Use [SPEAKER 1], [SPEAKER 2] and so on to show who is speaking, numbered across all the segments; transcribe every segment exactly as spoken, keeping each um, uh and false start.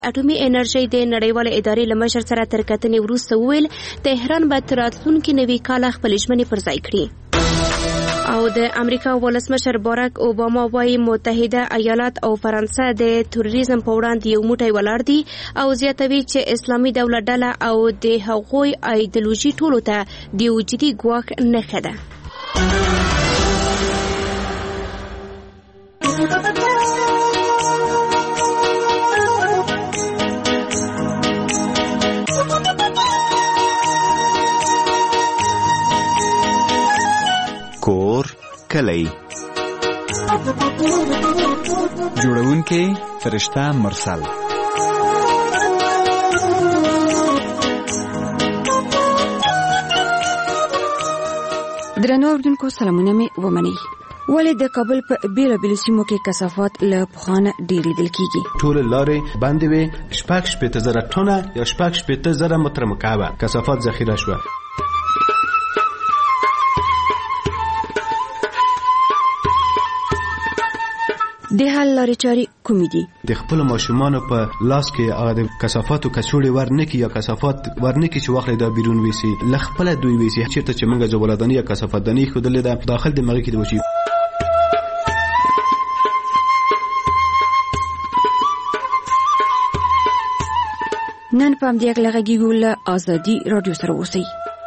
[SPEAKER 1] اټومي انرژي د نړیوالې ادارې له مشر سره تر کتنې وروسته وویل تهران به تر راتلونکي نوي کاله خپلې ژمنې پر ځای کړي. او د امریکا ولسمشر باراک اوباما وايي متحده ایالات او فرانسه د تروریزم په وړاندې یو موټی ولاړ دي او زیاتوي چې اسلامي دولت ډله او د هغوی ایدیالوژي ټولو ته د یو جدي ګواښ نښه ده.
[SPEAKER 2] کور کلی جوړونکی فرشته مرسل.
[SPEAKER 3] درنو اوریدونکو سلامونه مې ومنئ. ولې د کابل په بیلابیلو سیمو کې کثافات له پخوانه ډېر لیدل کېږي؟
[SPEAKER 4] ټول لارې بندې وې، شپږ شپېته زره ټنه یا شپږ شپېته زره متره مکعبه کثافات ذخیره شوه.
[SPEAKER 3] د حل لارې چارې کومې دي؟
[SPEAKER 4] د خپلو ماشومانو په لاس کې هغه د کثافاتو کڅوړې ورنکي یا کثافات ورنکي چې واخلي دا بیرون ویسي، له خپله دوی ویسي. چېرته چې موږ زبالهداني یا کثافتداني ایښودلې ده داخل د هغې کې د وچي.
[SPEAKER 3] نن په همدې هکله غږیږو له ازادي راډیو سره اوسئ.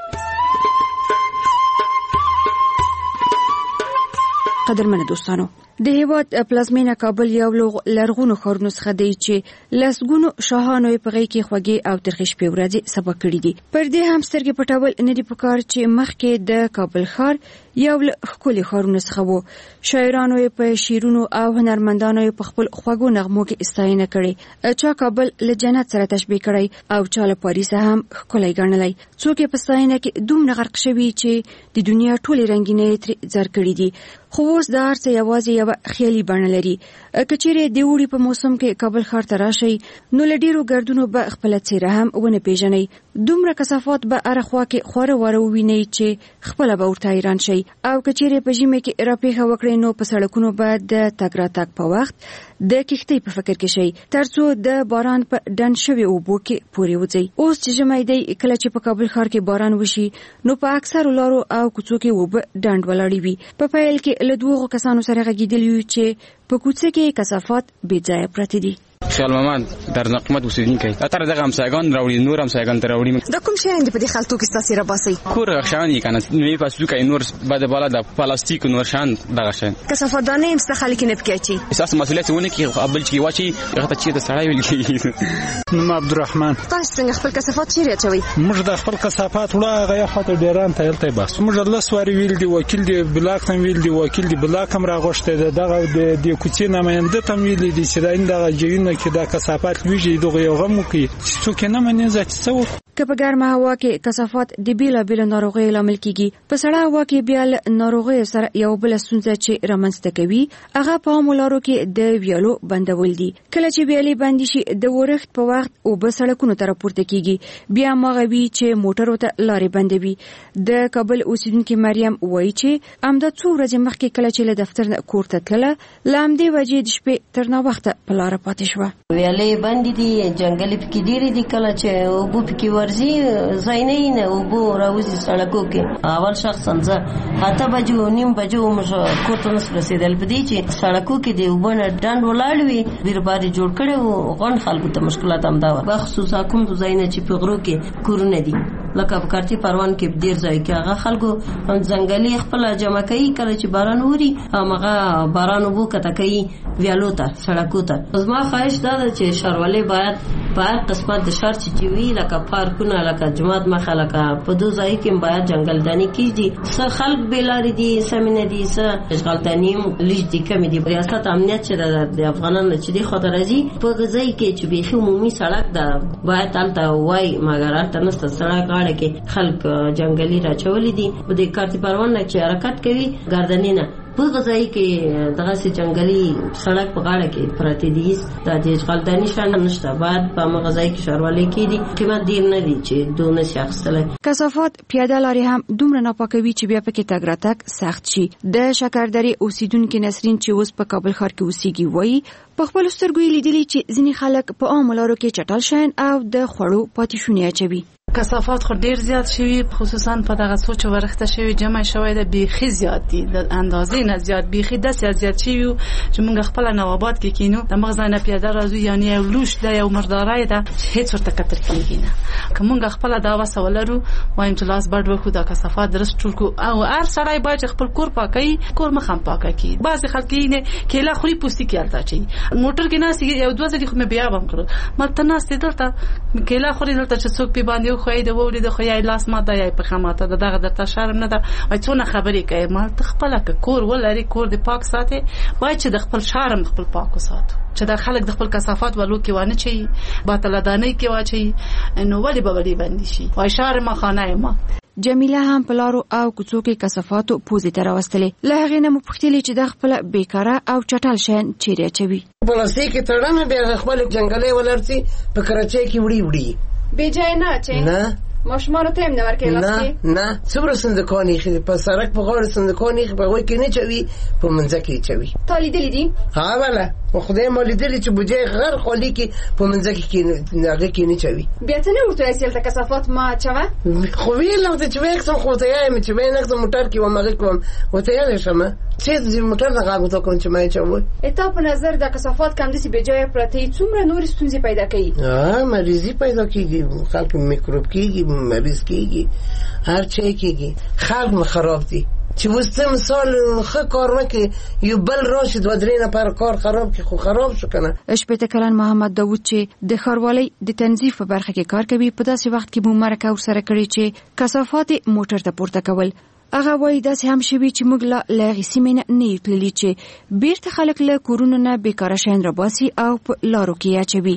[SPEAKER 3] قدرمنو دوستانو، د هیواد پلازمینه کابل یو لرغونو ښارونو څخه دی چې لسګونو شاهانو یې په هغې کې خوږې او ترخې شپې ورځې سبا کړي دي. پر دې هم سترګې پټول نه دي پکار چې مخکې د کابل ښار یو له ښکلي ښارونو څخه و. شاعرانو یې په شعرونو او هنرمندانو یې په خپل خوږو نغمو کې ستاینه کړې. چا کابل له جنت سره تشبیه کړی او چا له پاریسه هم ښکلی ګڼلی. څوک یې په ستاینه کې دومره غرق شوي چې د دنیا ټولې رنګینۍ یې ترې زر کړي دي. خو اوس دا هر څه یوازې یوه خیالي بڼه لري. که چیرې د اوړي په موسم کې کابل ښار ته راشئ نو له ډېرو ګردونو به خپله څېره هم ونه پېژنئ. دومره کثافات به هره خوا کې خواره واره ووینئ چې خپله به ورته حیران شئ. او که چیرې په ژمي کې راپېښه وکړئ نو په سړکونو به د تګ راتګ په وخت د کښتۍ په فکر کې شئ تر څو د باران په ډنډ شوي اوبو کې پورې وځئ. اوس چې ژمی دی، کله چې په کابل ښار کې باران وشي نو په اکثرو لارو او کوڅو کې اوبه ډنډ ولاړې وي. په پیل کې له دوه کسانو سره غږېدلي یو چې په کوڅه کې کثافات بې ځایه پراته دي.
[SPEAKER 5] خیال محمد در نقمت اوسیدونکی اتر دغه همسایگان راوړي، نور همسایگان ته راوړي.
[SPEAKER 6] د کوم شیان دي په دې خلکو کې ستاسې راباسئ؟
[SPEAKER 5] کور شیان دي که نه، نوې فصلو کوي، نور بعد بالا د پلاستیک نور شیان دغه شیان.
[SPEAKER 6] کثافتدانۍ هم ستا خلک نه پکې اچي؟
[SPEAKER 5] ستاسو مسؤلیت ونه کړي بل چې واچي هغه ته چېرته سړی ویل کېږي.
[SPEAKER 7] نوم عبدالرحمن.
[SPEAKER 6] تاسو څنګه خپل کثافات چیرې اچوئ؟
[SPEAKER 7] موږ د خپل کثافات وړه هغه یو خواته ډیران ته هلته یې باسو. موږ لس وارې ویل دي، وکیل دی بلاک ته ویل دي، وکیل دی بلاک هم راغوښتی دی، دغه د کوڅې نماینده ته ویلي دي چې دا این دغه جوینه کې دا کثافات لویږي دغه یو غم وکړي چې څوک یې نه مني ځکه څه وکړو.
[SPEAKER 3] که په ګرمه هوا کې کثافات د بیلابیلو ناروغیو لامل کیږي، په سړه هوا کې بیا له ناروغیو سره یو بله ستونزه چې رامنځته کوي هغه په عامو لارو کې د ویالو بندول دي. کله چې ویالې بندې شي د ورښت په وخت اوبه سړکونو ته راپورته کیږي، بیا هماغه وي چې موټرو ته لارې بندوي. د کابل اوسیدونکې مریم وایي چې همدا څو ورځې مخکې کله چې له دفتر نه کور ته تلله له همدې وجې د شپې تر ناوخته په لاره پاتې شوه.
[SPEAKER 8] ویالې بندې دي، جنګلې پکې ډېرې دي، کله چې اوبه پکې ورځي ځای نه وي نه اوبه راوځي سړکو کې. اول شخصا زه اته بجو نیم بجو موږ کور ته نسو رسېدل په دې چې سړکو کې د اوبه نه ډنډ ولاړ وي. بیرباري جوړ کړی و، غونډ خلکو ته مشکلات همدا وه، بخصوصا کوم ځایونه چې په غرو کې کورونه دي لکه په کارتي پروان کې ډېر ځای کې هغه خلکو ځنګلي خپله جمع کوي. کله چې باران اوري هماغه باران اوبو کته کوي ویالو ته سړکو ته. زما خواهش دا ده چې ښاروالۍ باید په هر قسمت د ښار چې وي لکه پارکونه لکه جومات مخه لکه په دو ځای کې باید جنګلداني کېږدي. څه خلک بېلارې دي، سمې نه دي، څه اشغالداني هم لږ دي، کمې دي. ریاست امنیت چې د افغانانو چې دې خواته راځي په هغه ځای کې چې بیخي عمومي سړک ده باید هلته وایي، مګر هلته نشته. سړک غاړه کې خلک جنګلي راچولي دي. په دې کارتي پروان نه چې حرکت کوي ګردنې نه په غځای کې دغه سي جنگلي سړک په غاړه کې پراته دي د اشغالداني شان نشته بعد په مغځای کې شاروالي کې دي قیمت ډیر نه دي چې دونه شخصله
[SPEAKER 3] کثافات پیاده لارې هم دومره ناپاکوي چې بیا پکې تګ راتګ سخت شي. د شکردرې اوسیدونکو نسرین چې اوس په کابل ښار کې اوسېږي وایي په خپل سترګو لیدلي چې ځینې خلک په عام لارو کې چټل شین او د خوړو پاتې شونې اچوي.
[SPEAKER 9] کثافات خو ډیر زیات شوی خصوصا په دغه سوچ ورخته شوی جمع شوی د بیخي زیات دي د اندازې نه زیات بیخي د زیات زیات شوی چې موږ خپل نوابات کې کینو د مغزانه پیاده راځو یعنی یو لوش د یو مردارای ده هیڅ ورته کتر کیږي نه که موږ خپل دا وسولرو وایم چې لاس بډ وکړو د کثافات درست ټول کو او هر سړی باید خپل کور پاکي کور مخم پاکه کی بعض خلک یې کېلا خوري پوستي کې الته چي موټر کې ناس یو دوه ځلې خو مې بیا بم کړو ملته ناس دلته کېلا خوري دلته چې څوک په باندې خو د وولې د خو یې لاس ماده یې په خاماته دغه د شرم نه ده وای څونه خبرې کوي ما تخپل ک کور ولري کور د پاک ساتي وای چې د خپل شرم خپل پاک وساتو چې د خلک د خپل کثافات ولو کې وانه چي باطل دانه کې واچي نو ولې به ولې باندې شي وای شرم خانه ما.
[SPEAKER 3] جمیله هم پلارو او کوڅو کې کثافاتو پوزې ته راوستلې له هغې نه مو پوښتلې چې د خپل بیکاره او چټل شین چیرې اچوي.
[SPEAKER 10] پلاستیک تړنه بیا خپل جنگلې ولرسي په کراچۍ کې وړي وړي
[SPEAKER 6] بی جای نه چی؟
[SPEAKER 10] نه
[SPEAKER 6] ماشومان رو تیم نور که لاستی؟
[SPEAKER 10] نه نه صبر صندوقانی خیلی پس سرک په غاړه صندوقانی په غوی کې نه چوي په منځ کې چوي.
[SPEAKER 6] تا لیدلی دي؟
[SPEAKER 10] ها بله خدای ما لیدلی چې بوجای غر خالی کې په منځ کې هغه کې نه چوي.
[SPEAKER 6] بیا ته نه ورته رسیل ته کثافات ما چوه؟
[SPEAKER 10] خو ویلم ته چې وکسم خو ته یم چې وای نکسم موټر کې و مګه کوم وته یې شمه چې دې موټر نه غاغو کوم چې ما چوي.
[SPEAKER 6] اته په نظر د کثافات کم دي به جای پرته څومره نور ستونزې پیدا کوي.
[SPEAKER 10] ها مریضي پیدا کیږي خلک میکروب کیږي مریض کیږي هر چی کیږي خلک خراب دي چې وسته مثال خو کار وکي یو بل راشد و درې نه پر کار خراب کی خو خراب شو کنه.
[SPEAKER 3] شپته کلن محمد داوود چې د خاروالۍ د تنظیف په برخه کې کار کوي په داسې وخت کې مو مرکه او سره کړی چې کثافات موټر ته پورته کول هغه وایي داسې هم شوي چې موږ لا لغې سیمې نه نه یو تللي چې بیرته خلک له کورونو نه بیکاره شین راباسي او په لارو کې اچوي.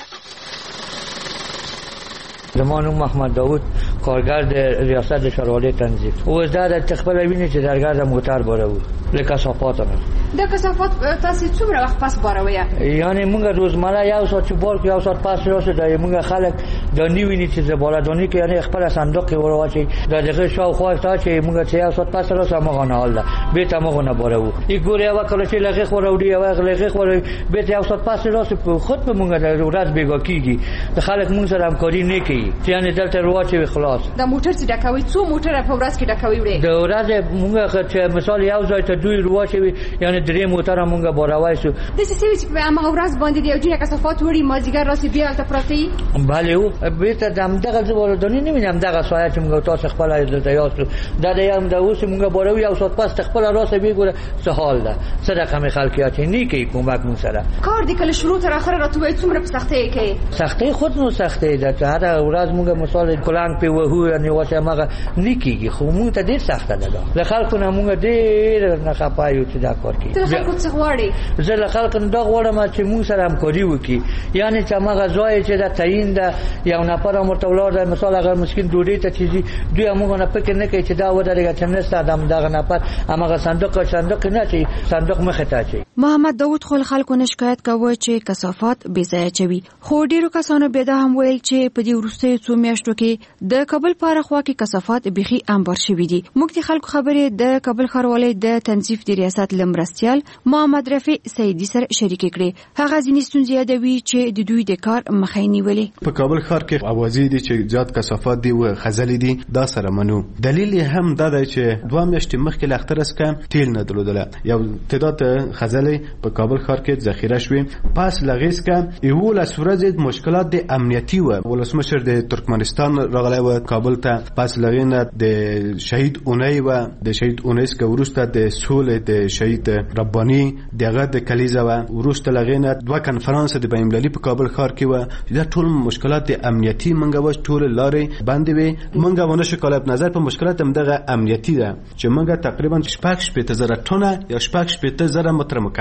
[SPEAKER 11] زما نوم محمد داوود کارگر د ریاست شورای تنظیف او زده تخبل ویني چې درګر د موټر باره و له کثافات نه
[SPEAKER 6] د کثافات تاسو څومره وخت پس باروي
[SPEAKER 11] یعنی موږ روزمره یو ساعت چې بار یو ساعت پس راشه د موږ خلک د نیویني چې زباله دونی کې یعنی خپل صندوق کې ورواچي د دغه شاو خو تا چې موږ چې یو ساعت پس راشه موږ نه حل به ته موږ نه بارو ای ګوریا وکړه چې لغه خو وروړي او لغه خو به ته یو ساعت پس راشه خود به موږ د ورځ بیګا کیږي د خلک موږ سره همکاري نه کوي یعنی دلته رواچي خلاص
[SPEAKER 6] د موټر چې ډکوي څو موټر په ورځ کې ډکوي وړي
[SPEAKER 11] د ورځ موږ چې مثال یو ځای ته دوی رواچي یعنی درې موټر موږ باروي شو
[SPEAKER 6] د څه سوي چې په هغه ورځ باندې دی چې کثافات وړي مازیګر راسي بیا ته پراته
[SPEAKER 11] بله او به ته دغه زبر دونی نمیدم دغه سایه چې موږ تاسو خپل د یاستو دا د یم د اوس موږ باروي یو سات پس خپل راسه بیګوره څه حال ده صدقه می خلکیات نه کی کومک مون سره
[SPEAKER 6] کار دي کله شروع تر اخره راتوي څومره په سختۍ کې
[SPEAKER 11] سختۍ خود نو سختۍ ده چې هر ورځ موږ مثال کلنګ په وهو یعنی واشه مغه نیکيږي خو موږ ته ډیر سخته ده له خلکو نه موږ ډیر نه خپایو چې دا کار کوي
[SPEAKER 6] ته خلکو څه غواړي
[SPEAKER 11] زه له خلکو نه دا غواړم چې موږ سره همکاري وکړي یعنی چې مغه ځای چې دا تعین ده یو نفر مرتولار ده مثال اگر مسکین ډوډۍ ته چیزي دوی موږ نه فکر نه کوي چې دا ودرېږي چې نست ادم دغه نفر هغه صندوق صندوق نه چي صندوق مخه ته چي.
[SPEAKER 3] محمد داوود خپل خلکو نه شکایت کوي چې کثافات بې ځای چوي خو ډیرو کسانو به دا هم ویل چې په دې وروسته څو میاشتو کې د کابل په اړه خوا کې کثافات بيخي انبار شوي دي. موږ د خلکو خبرې د کابل ښاروالۍ د تنظیف د ریاست لمرستیال محمد رفیع سیدی سره شریک کړي هغه ځینې ستونزې یادوي چې د دوی د کار مخې نیولې.
[SPEAKER 4] په کابل ښار کې اوازې دي چې زیات کثافات دي او خزلې دي دا سره منو دلیل هم دا دی چې دوه میاشتې مخکې له اختر څخه تیل نه درلودله یو تعداد خزلې په کابل ښار کې ذخیره شوې پس لغیس کې یو له ورځې مشکلات د امنیتي و ولسمشر د ترکمنستان راغلی و کابل ته پس لغینه د شهید اونۍ و د شهید اونۍ څخه وروسته د سولې د شهید رباني دغه د کلیزه و وروسته لغینه دوه کنفرانس د بین المللي په کابل ښار کې و دا ټول مشکلات د امنیتي منګه و ټول لارې باندې وي منګه ونه شکل په نظر په مشکلات هم دغه امنیتي ده چې منګه تقریبا شپږ شپږ زره ټنه یا شپږ شپږ زره متر مکعب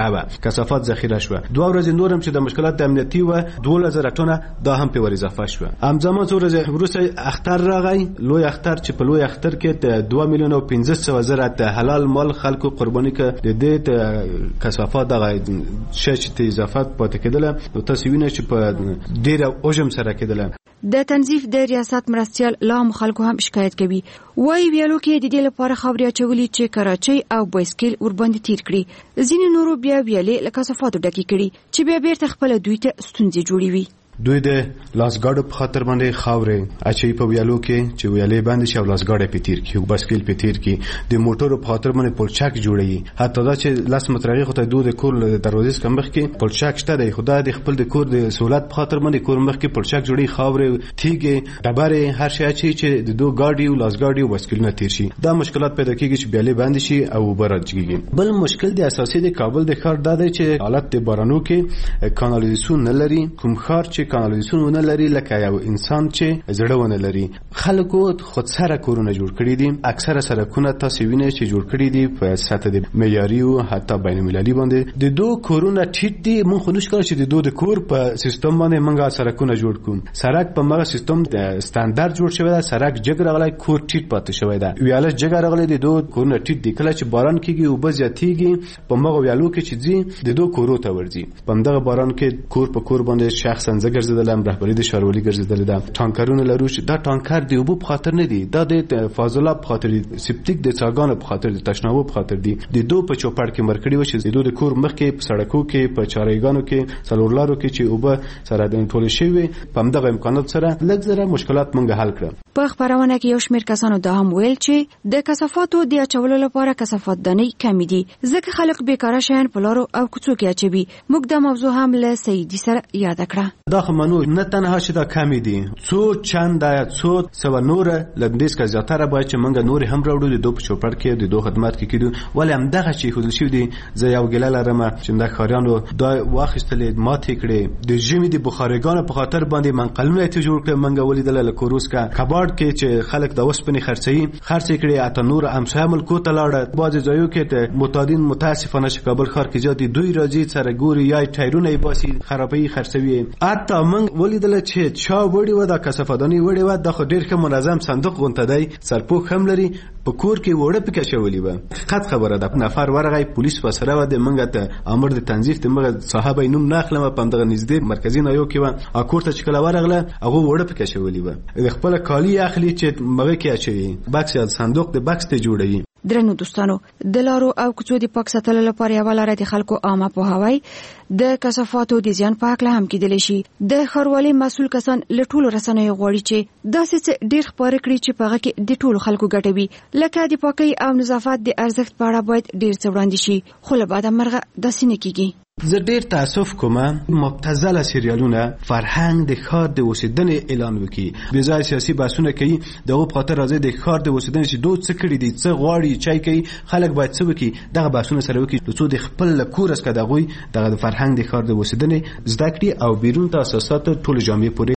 [SPEAKER 4] کعبه کثافات ذخیره شو. دوه ورځې نورم چې د مشکلات د امنیتي و دوه هزار ټنه دا هم په ور اضافه شو. همزمان څو ورځې وروسته اختر راغی، لوی اختر چې په لوی اختر کې د دوه میلیون او پنځه سوه زره د حلال مال خلکو قرباني ک د دې کثافات دغه شې چې اضافات پاتې کېدل. نو تاسو وینئ چې په ډیر اوجم سره کېدل.
[SPEAKER 3] د تنظیف د ریاست مرستیال لا مخالکو هم شکایت کوي. وای ویلو کې د دې لپاره خبري اچولي چې کراچۍ او بایسکل ورباندې تیر کړي، ځینې نورو بیا ویلې لکه صفاتو ډکی کړي چې بیا بیرته خپل دوی ته ستونزې جوړوي.
[SPEAKER 4] دوی د لاسګاډو په خاطر باندې خاورې اچي په ویالو کې چې ویالې باندې شي او لاسګاډه په تیر کې او بایسکل په تیر کې د موټرو په خاطر باندې پلچک جوړي. حتی دا چې لاس مترغي خو ته دوی د کور د دروازې څخه مخ کې پلچک شته دی، خدای د خپل د کور د سہولت په خاطر باندې کور مخ کې پلچک جوړي، خاورې تیګه ډبره هر شي اچي چې د دوی ګاډي او لاسګاډي او بایسکلونه تیر شي. دا مشکلات پیدا کیږي چې ویالې باندې شي او براتږي. بل مشکل د اساسي د کابل د ښار دا دی چې حالت د بارانو کې کانالیزاسیون نه لري. کوم ښار چې کانالیزاسیون لري لکه یو انسان چې زړونه لري، خلکو خود سره کورونه جوړ کړی دي. اکثره سرکونه تاسو وینئ چې جوړ کړی دي په سطح د معیاري او حتی بین المللي باندې. د دوه کورونه ټیټ دي. مونږ خو نشو کولای چې د دوه د کور په سیستم باندې مونږه سرکونه جوړ کوم. سرک په مغه سیستم د ستاندرد جوړ شوی دی. سرک جګ راغلی، کور ټیټ پاتې شوی دی. ویاله جګ راغلی، د دوه کورونه ټیټ دي. کله چې باران کیږي او بزیاتیږي په مغه ویالو کې چې ځي د دوه کورو ته ورځي. په دغه باران کې کور په کور باندې شخصا زګرزدلم رهبری د شاروالي ګرځیدل ده. ټانکرونه لرو چې دا ټانکر دی اوبو په خاطر نه دی، دا د فاضله په خاطر دی، سپټیک د څاګانو په خاطر دی، تشنابو په خاطر دی. د دوه په چوپړ کې مرکړی و چې د دوه د کور مخ کې په سړکو کې په چارېګانو کې څلورلارو کې چې اوبه سره د ټول شوی په همدغه امکانات سره لږ زره مشکلات مونږ حل کړ.
[SPEAKER 3] په خبرونه کې یو شمېر کسانو دا هم ویل چې د کثافاتو د اچولو لپاره کثافات دانې کم دي، ځکه خلک بیکاره شیان په لارو او کوڅو کې اچوي. موږ دا موضوع هم له سیدی سره یاد کړه.
[SPEAKER 4] دا خمنو نه تنها چې دا کمی دي، څو چند څو سو نور لندیس کا زیاتره باید چې منګه نور هم راوړو د دوه چوپړ کې د دوه خدمات کې کېدو. ولې هم دغه چې خود شي دي زه یو ګل لرم چې د خاریانو دا واخستلې ماته کړې د ژمي د بخارګانو په خاطر باندې منقلونه ته جوړ کړ. منګه ولیدل له کوروس کا کباړ کې چې خلک د وسپنې خرڅي خرڅ کړي اته نور امسا ملکو ته لاړه. بعض ځایو کې ته متادین متاسفانه شکابل خار کې زیاتې دوی راځي سره ګوري یا ټایرونه یې باسي خرابې خرڅوي. اته من ولیدل چې چا وړي و دا کثافدانی وړي و د خو ډیر ښه منظم صندوق غونته دی، سرپوښ هم لري، په کور کې وړه پکې شولې و. حقیقت خبره ده. نفر ورغی پولیس وسره و د منګه ته امر د تنظیف د مغه صاحب نوم ناخلم په دغه نږدې مرکزی نایو کې و اکورته چې کله ورغله هغه وړه پکې شولې و. خپل کالی اخلي چې مغه کې اچي بکس یا صندوق د بکس ته جوړوي.
[SPEAKER 3] درنو دوستانو، د لارو او کوڅو د پاک ساتلو لپاره یو لاره د خلکو عامه پوهاوی د کثافاتو د زیان په اړه هم کېدلی شي. د ښاروالۍ مسؤل کسان له ټولو رسنیو غواړي چې داسې څه ډېر خپاره کړي چې په هغه کې د ټولو خلکو ګټه وي، لکه د پاکۍ او نظافت د ارزښت په اړه باید ډېر څه وړاندې شي، خو له بعده مرغه داسې نه کېږي.
[SPEAKER 4] زه ډیر تاسف کوم مبتذله سریالونه فرهنګ د ښار د اوسېدنې اعلان وکړي، بې ځای سیاسي بحثونه کوي. دغه په خاطر راځي د ښار د اوسېدنې چې دوی څه کړي دي، څه غواړي، چای کوي، خلک باید څه وکړي، دغه بحثونه سره وکړي څو د خپل کور څخه دغه د فرهنګ د ښار د اوسېدنې زده کړي او بیرون ته اساسات ټول جامعې پورې